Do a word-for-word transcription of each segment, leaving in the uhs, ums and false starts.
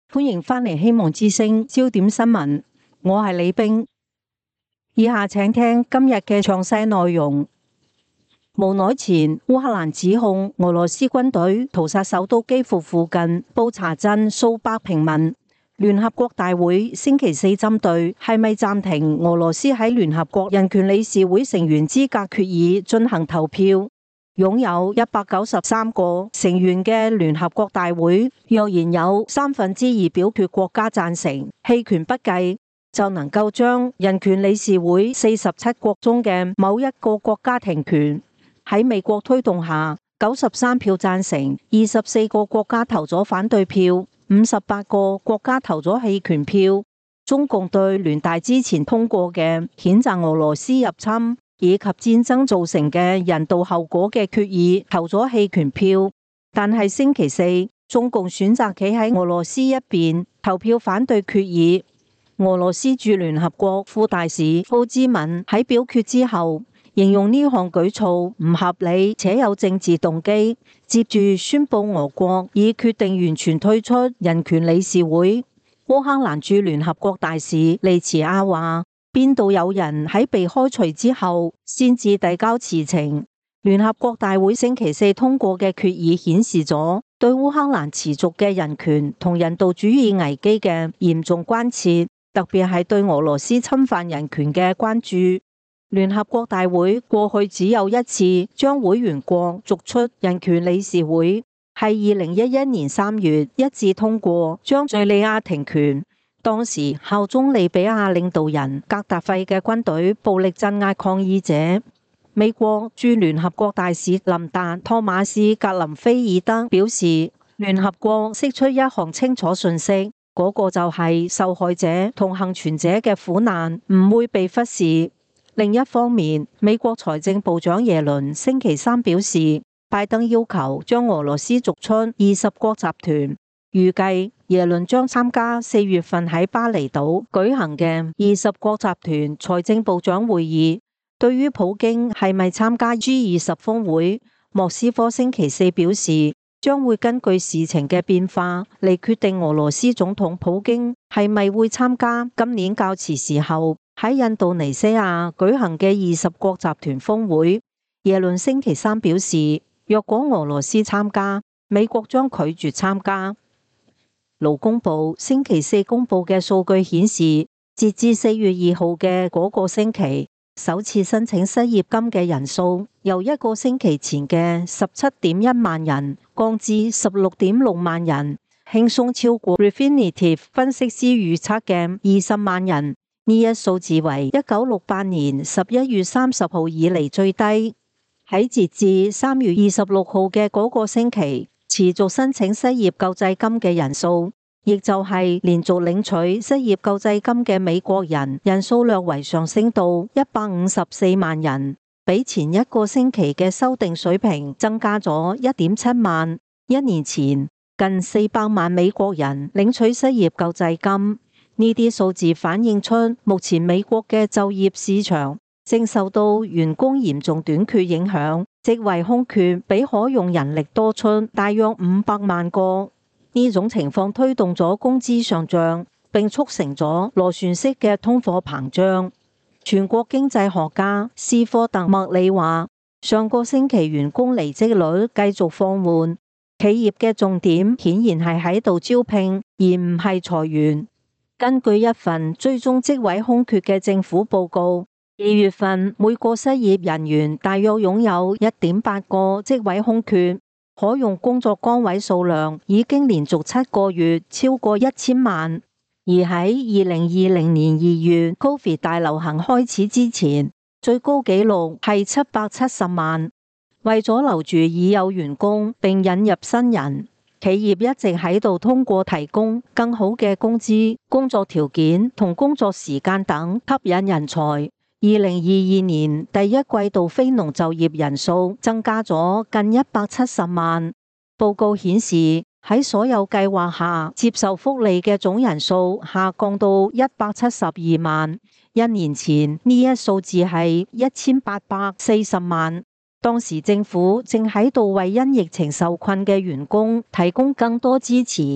歡迎返嚟希望之聲焦點新聞，我係李冰。以下請聽今日嘅詳細內容。無耐前，烏克蘭指控俄羅斯軍隊屠殺首都基輔附近布查鎮數百平民。聯合國大會星期四針對係咪暫停俄羅斯喺聯合國人權理事會成員資格決議進行投票。擁有一百九十三個成員嘅聯合國大會，若然有三分之二表決國家贊成，棄權不計，就能夠將人權理事會四十七國中嘅某一個國家停權。喺美國推動下，九十三票贊成，二十四個國家投咗反對票，五十八個國家投咗棄權票。中共對聯大之前通過嘅譴責俄羅斯入侵以及戰爭造成嘅人道後果嘅決議投咗棄權票，但係星期四，中共選擇企喺俄羅斯一邊投票反對決議。俄羅斯駐聯合國副大使庫茲敏喺表決之後，形容呢項舉措唔合理且有政治動機，接住宣布俄國已決定完全退出人權理事會。烏克蘭駐聯合國大使利茨亞話：邊度有人喺被開除之後先至遞交辭呈？聯合國大會星期四通過嘅決議顯示咗對烏克蘭持續嘅人權同人道主義危機嘅嚴重關切，特別係對俄羅斯侵犯人權嘅關注。聯合國大會過去只有一次將會員國逐出人權理事會，係二零一一年三月一致通過將敘利亞停權。當時效忠利比亞領導人格達費嘅軍隊暴力鎮壓抗議者。美國駐聯合國大使林達托馬斯格林菲爾德表示，聯合國釋出一項清楚訊息，嗰、那個就係受害者同幸存者嘅苦難唔會被忽視。另一方面，美國財政部長耶倫星期三表示，拜登要求將俄羅斯逐出二十國集團。預計耶倫將參加四月份喺巴厘島舉行嘅二十國集團財政部長會議。對於普京係咪參加 G 二十峰會，莫斯科星期四表示，將會根據事情嘅變化嚟決定俄羅斯總統普京係咪會參加今年較遲時候喺印度尼西亞舉行嘅二十國集團峰會。耶倫星期三表示，若果俄羅斯參加，美國將拒絕參加。勞工部星期四公布嘅數據顯示，截至四月二號嘅嗰個星期，首次申請失業金嘅人數由一個星期前嘅十七點一萬人降至十六點六萬人，輕鬆超過 Refinitiv 分析師預測嘅二十萬人。呢一數字為一九六八年十一月三十號以嚟最低。喺截至三月二十六號嘅嗰個星期，持續申請失業救濟金嘅人數，亦就係連續領取失業救濟金嘅美國人人數略為上升到一百五十四萬人，比前一個星期嘅修訂水平增加咗一點七萬。一年前，近四百萬美國人領取失業救濟金。呢啲數字反映出目前美國嘅就業市場正受到員工嚴重短缺影響，職位空缺比可用人力多出大約五百萬個。呢種情況推動咗工資上漲，並促成咗螺旋式嘅通貨膨脹。全國經濟學家斯科特麥里話，上個星期員工離職率繼續放緩，企業嘅重點顯然係喺度招聘，而唔係裁員。根據一份追蹤職位空缺嘅政府報告，二月份每個失業人員大約擁有一點八個職位空缺，可用工作崗位數量已經連續七個月超過一千萬。而喺二零二零年二月 Covid 大流行開始之前，最高紀錄係七百七十萬。為咗留住已有員工並引入新人，企業一直喺度通過提供更好嘅工資、工作條件同工作時間等吸引人才。二零二二年第一季度非農就業人數增加咗近一百七十萬。報告顯示，喺所有計劃下接受福利嘅總人數下降到一百七十二萬。一年前呢一數字係一千八百四十萬。當時政府正喺度為因疫情受困嘅員工提供更多支持，而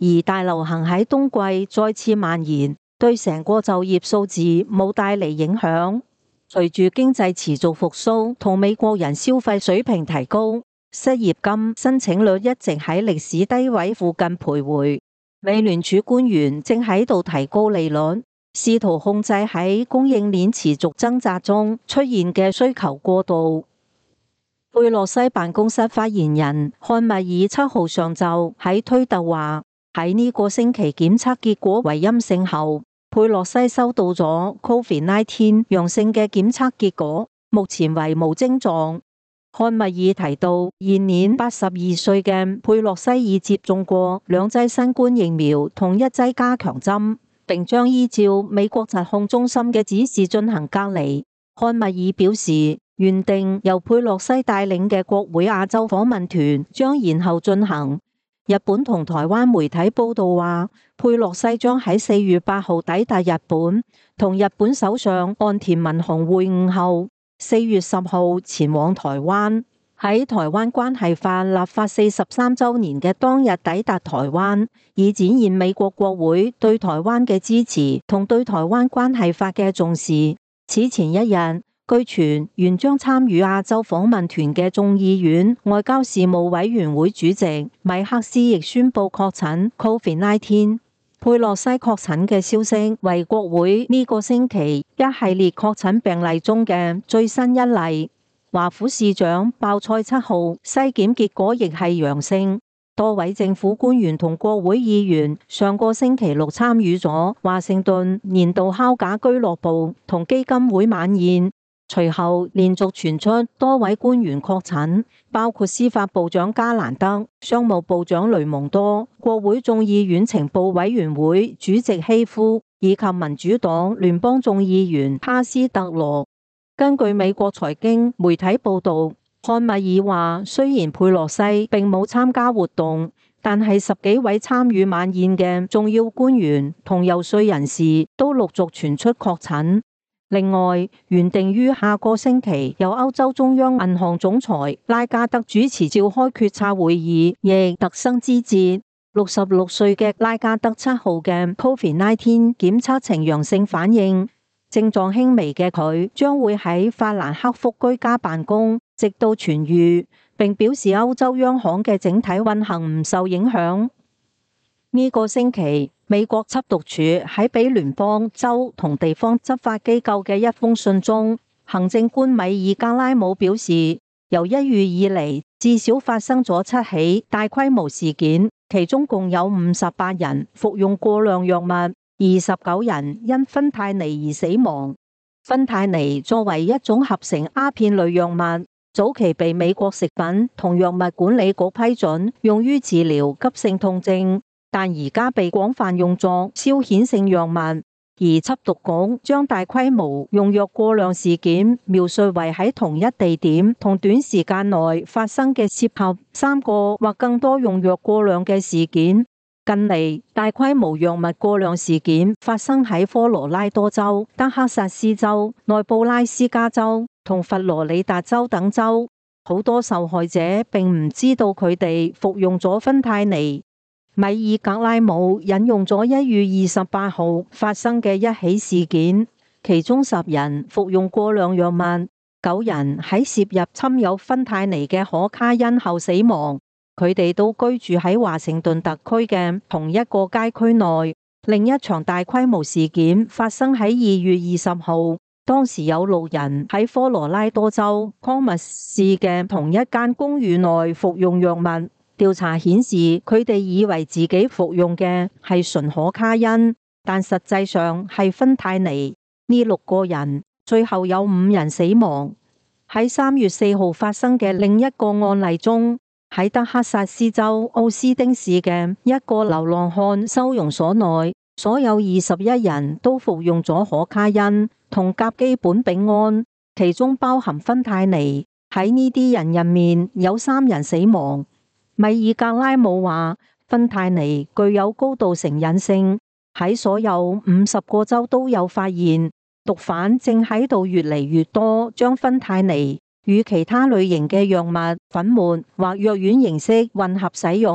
而大流行喺冬季再次蔓延，對成個就業數字冇帶嚟影響。隨住經濟持續復甦同美國人消費水平提高，失業金申請率一直喺歷史低位附近徘徊。美聯儲官員正喺度提高利率，試圖控制喺供應鏈持續掙扎中出現嘅需求過度。佩洛西辦公室發言人漢密爾七號上晝喺推特話，喺呢個星期檢測結果為陰性後，佩洛西收到咗 Covid 十九 陽性嘅檢測結果，目前為無症狀。漢密爾提到，現年八十二歲嘅佩洛西已接種過兩劑新冠疫苗同一劑加強針，並將依照美國疾控中心嘅指示進行隔離。漢密爾表示，原定由佩洛西帶領嘅國會亞洲訪問團將延後進行。日本同台灣媒體報道話，佩洛西將喺四月八號抵達日本，同日本首相岸田文雄會晤後，四月十號前往台灣，喺台灣關係法立法四十三週年嘅當日抵達台灣，以展現美國國會對台灣嘅支持同對台灣關係法嘅重視。此前一日，據傳原將參與亞洲訪問團嘅眾議院外交事務委員會主席米克斯亦宣布確診 Covid 十九。佩洛西確診嘅消息為國會呢個星期一系列確診病例中嘅最新一例。華府市長鮑塞七號篩檢結果亦係陽性。多位政府官員同國會議員上個星期六參與咗華盛頓年度敲架俱樂部同基金會晚宴。隨後連續傳出多位官員確診，包括司法部長加蘭德、商務部長雷蒙多、國會眾議院情報委員會主席希夫以及民主黨聯邦眾議員哈斯特羅。根據美國財經媒體報道，漢密爾話，雖然佩洛西並冇參加活動，但係十幾位參與晚宴嘅重要官員同游說人士都陸續傳出確診。另外，原定於下個星期由歐洲中央銀行總裁拉加德主持召開決策會議，亦特生枝節。六十六歲嘅拉加德七號嘅 Covid 十九 檢測呈陽性反應，症狀輕微嘅佢將會喺法蘭克福居家辦公，直到痊癒，並表示歐洲央行嘅整體運行唔受影響。呢個星期，美國緝毒署喺俾聯邦、州同地方執法機構嘅一封信中，行政官米爾格拉姆表示，由一月以嚟至少發生咗七起大規模事件，其中共有五十八人服用過量藥物，二十九人因芬太尼而死亡。芬太尼作為一種合成鴉片類藥物，早期被美國食品同藥物管理局批准用於治療急性痛症。但而家被廣泛用作消遣性藥物，而緝毒局將大規模用藥過量事件描述為喺同一地點同短時間內發生嘅涉及三個或更多用藥過量嘅事件。近嚟，大規模藥物過量事件發生喺科羅拉多州、德克薩斯州、內布拉斯加州同佛羅里達州等州，好多受害者並唔知道佢哋服用咗芬太尼。米爾格拉姆引用咗一月二十八號發生嘅一起事件，其中十人服用過量藥物，九人喺攝入摻有芬太尼嘅可卡因後死亡。佢哋都居住喺華盛頓特區嘅同一個街區內。另一場大規模事件發生喺二月二十號，當時有路人喺科羅拉多州康密市嘅同一間公寓內服用藥物。調查顯示，佢哋以為自己服用嘅係純可卡因，但實際上係芬太尼。呢六個人最後有五人死亡。喺三月四號發生嘅另一個案例中，喺德克薩斯州奧斯丁市嘅一個流浪漢收容所內，所有二十一人都服用咗可卡因同甲基苯丙胺，其中包含芬太尼。喺呢啲人入面有三人死亡。米爾格拉姆話，芬太尼具有高度成癮性，喺所有五十個州都有發現，毒販正喺度越嚟越多將芬太尼與其他類型嘅藥物、粉末或藥丸形式混合使用。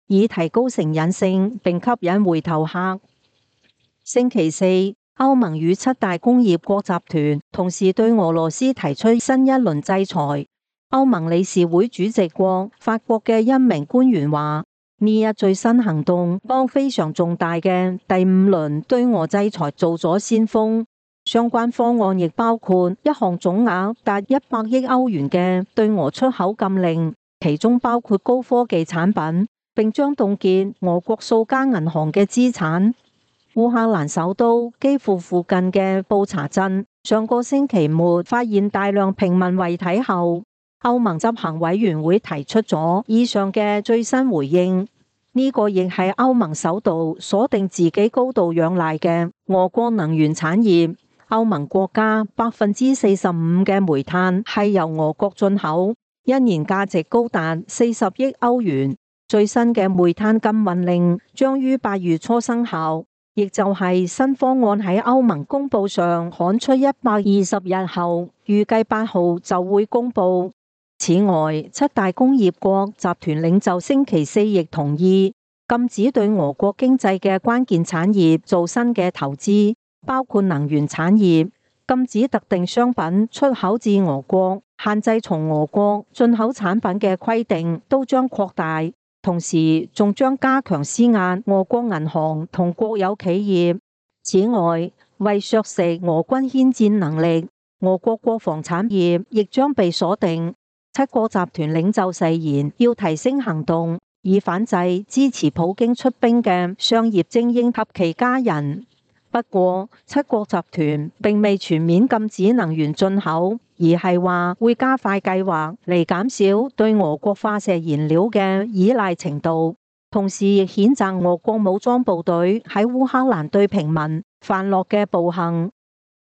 以提高成癮性並吸引回頭客。星期四，歐盟與七大工業國集團同時對俄羅斯提出新一輪制裁。歐盟理事會主席國法國嘅一名官員話：呢一最新行動幫非常重大嘅第五輪對俄制裁做咗先鋒。相關方案亦包括一項總額達一百億歐元嘅對俄出口禁令，其中包括高科技產品，並將凍結俄國數家銀行嘅資產。烏克蘭首都基輔附近嘅布查鎮上個星期末發現大量平民遺體後，歐盟執行委員會提出咗以上嘅最新回應。呢個亦係歐盟首度鎖定自己高度仰賴嘅俄國能源產業。歐盟國家百分之四十五嘅煤炭係由俄國進口，一年價值高達四十億歐元。最新嘅煤炭禁運令將於八月初生效，亦就係新方案喺歐盟公報上刊出一百二十日後，預計八號就會公佈。此外，七大工業國集團領袖星期四亦同意禁止對俄國經濟嘅關鍵產業做新嘅投資，包括能源產業，禁止特定商品出口至俄國，限制從俄國進口產品嘅規定都將擴大，同時仲將加強施壓俄國銀行同國有企業。此外，為削蝕俄軍牽戰能力，俄國國防產業亦將被鎖定。七國集團領袖誓言要提升行動，以反制支持普京出兵嘅商業精英及其家人。不過，七國集團並未全面禁止能源進口，而係話會加快計劃嚟減少對俄國化石燃料嘅依賴程度，同時亦譴責俄國武裝部隊喺烏克蘭對平民犯落嘅暴行。